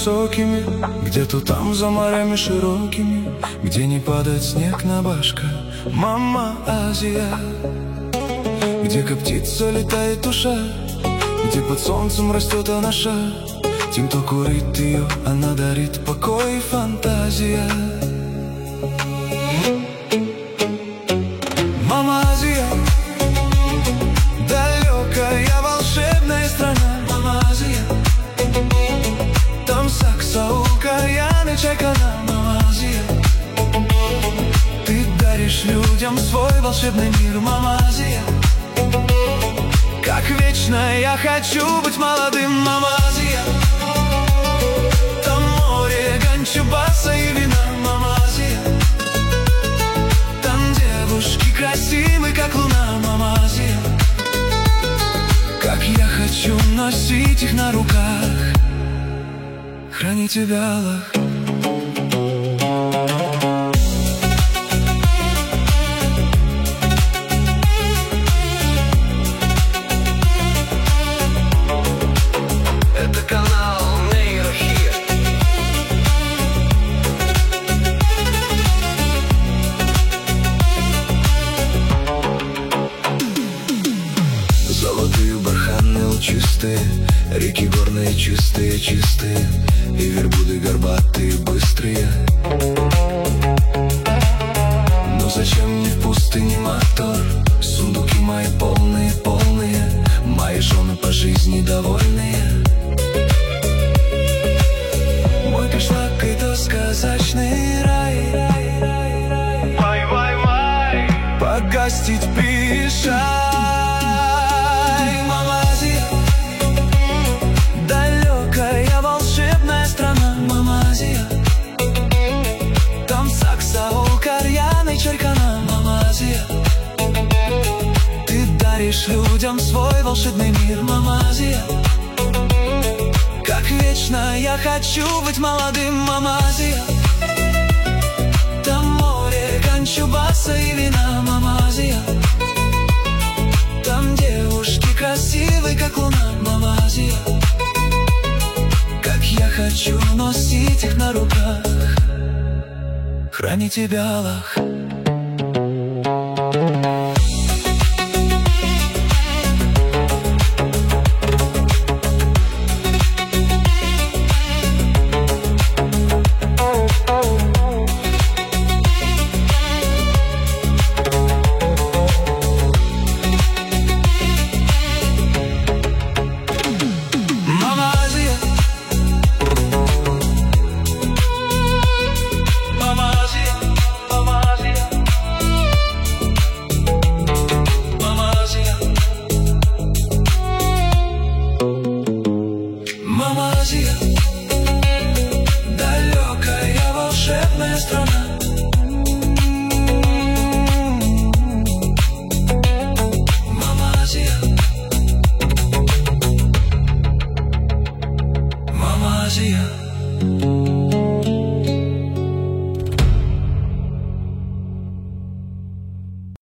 высокими, где-то там за морями широкими, где не падает снег на башка. Мама Азия, где коптится, летает душа, где под солнцем растет анаша. Тем, кто курит ее, она дарит покой и фантазия. Мама Азия, далекая волшебная страна. Мама Азия, там сакса, укаян и чайкана. Мама Азия, ты даришь людям свой волшебный мир. Мама Азия, как вечно я хочу быть молодым. Мама Азия, там море, ганчубаса и вина. Мама Азия, там девушки красивы, как луна. Мама Азия, как я хочу носить их на руках, храни тебя, Аллах. Это канал Нейрохит. Золотые барханы лучистые, реки горные чистые, чистые, и верблюды горбатые, быстрые. Но зачем мне в пустыне мотор? Сундуки мои полные, полные, мои жены по жизни довольные. Мой кишлак — это сказочный рай. Вай-вай-вай, Погостить приезжай. Мама Азия, далекая волшебная страна. Мама Азия, там сакса, укарьян и чайкана. Мама Азия, ты даришь людям свой волшебный мир. Мама Азия, как вечно я хочу быть молодым. Мама Азия, там море, ганчубаса и вина. Мама Азия, там девушки красивы, как луна. Мама Азия, как я хочу носить их на руках, храни тебя, Аллах. Мама Азия, Мама Азия, Мама Азия, Мама Азия, Мама Азия, далекая волшебная страна. Мама Азия, Мама Азия.